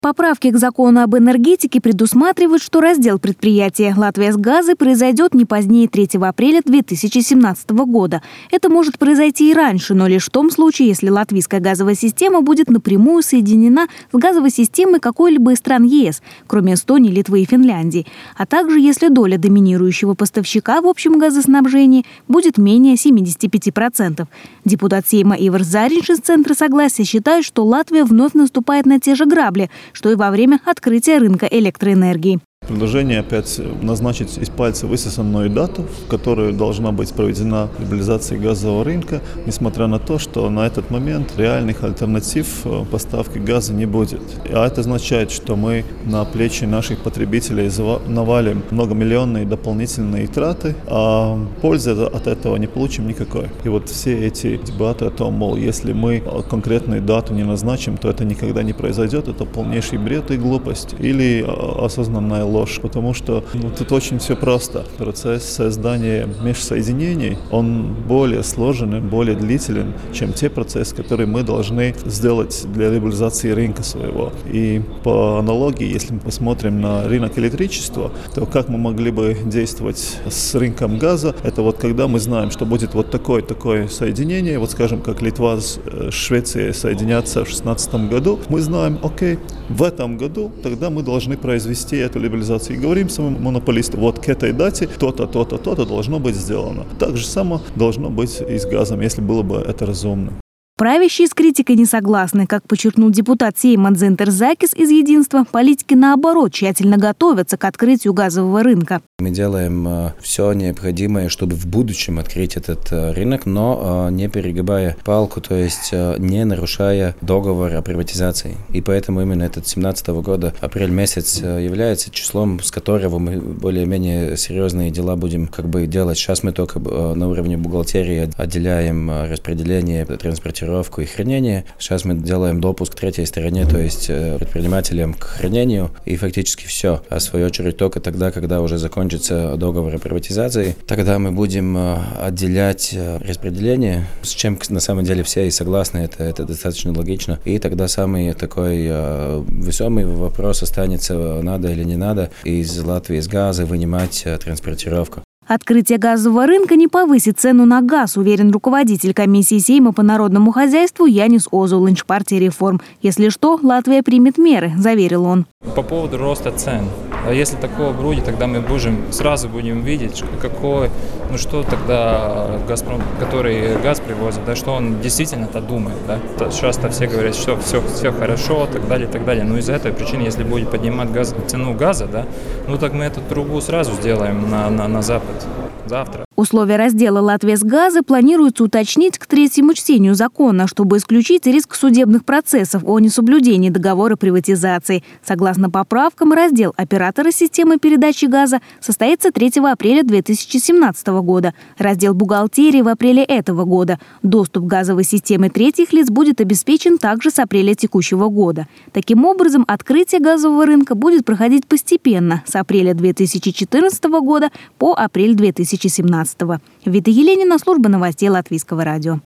Поправки к закону об энергетике предусматривают, что раздел предприятия «Латвиясгазы» произойдет не позднее 3 апреля 2017 года. Это может произойти и раньше, но лишь в том случае, если латвийская газовая система будет напрямую соединена с газовой системой какой-либо из стран ЕС, кроме Эстонии, Литвы и Финляндии, а также если доля доминирующего поставщика в общем газоснабжении будет менее 75%. Депутат Сейма Иварс Заринш из Центра согласия считает, что Латвия вновь наступает на те же грабли, что и во время открытия рынка электроэнергии. Предложение опять назначить из пальца высосанную дату, в которую должна быть проведена либерализация газового рынка, несмотря на то, что на этот момент реальных альтернатив поставки газа не будет. А это означает, что мы на плечи наших потребителей навалим многомиллионные дополнительные траты, а пользы от этого не получим никакой. И вот все эти дебаты о том, мол, если мы конкретную дату не назначим, то это никогда не произойдет, это полнейший бред и глупость или осознанная ложь, потому что тут очень все просто. Процесс создания межсоединений, он более сложен, более длителен, чем те процессы, которые мы должны сделать для либерализации рынка своего. И по аналогии, если мы посмотрим на рынок электричества, то как мы могли бы действовать с рынком газа, это вот когда мы знаем, что будет вот такое соединение, вот скажем, как Литва с Швецией соединятся в 2016 году, мы знаем, окей, в этом году тогда мы должны произвести эту либерализацию. И говорим самому монополисту, вот к этой дате то-то, то-то, то-то должно быть сделано. Так же само должно быть и с газом, если было бы это разумно. Правящие с критикой не согласны. Как подчеркнул депутат Сейма Дзинтер Закис из «Единства», политики, наоборот, тщательно готовятся к открытию газового рынка. Мы делаем все необходимое, чтобы в будущем открыть этот рынок, но не перегибая палку, то есть не нарушая договор о приватизации. И поэтому именно этот 2017 года, апрель месяц, является числом, с которого мы более-менее серьезные дела будем делать. Сейчас мы только на уровне бухгалтерии отделяем распределение, транспортировку и хранение. Сейчас мы делаем допуск к третьей стороне, то есть предпринимателям к хранению, и фактически все. А в свою очередь только тогда, когда уже закончится договор о приватизации, тогда мы будем отделять распределение, с чем на самом деле все и согласны, это достаточно логично. И тогда самый такой весомый вопрос останется, надо или не надо из Латвиясгаза вынимать транспортировку. Открытие газового рынка не повысит цену на газ, уверен руководитель комиссии Сейма по народному хозяйству Янис Озолинш, партии «Реформ». Если что, Латвия примет меры, заверил он. По поводу роста цен. Если такого будет, тогда мы сразу будем видеть, что тогда «Газпром», который газ привозит, что он действительно-то думает. Сейчас-то все говорят, что все хорошо, так далее, так далее. Но из-за этой причины, если будет поднимать цену газа, так мы эту трубу сразу сделаем на запад завтра. Условия раздела «Латвиясгазы» планируется уточнить к 3-му чтению закона, чтобы исключить риск судебных процессов о несоблюдении договора приватизации. Согласно поправкам, раздел оператора системы передачи газа состоится 3 апреля 2017 года, раздел бухгалтерии в апреле этого года. Доступ к газовой системе третьих лиц будет обеспечен также с апреля текущего года. Таким образом, открытие газового рынка будет проходить постепенно с апреля 2014 года по апрель 2017. Вита Еленина, служба новостей Латвийского радио.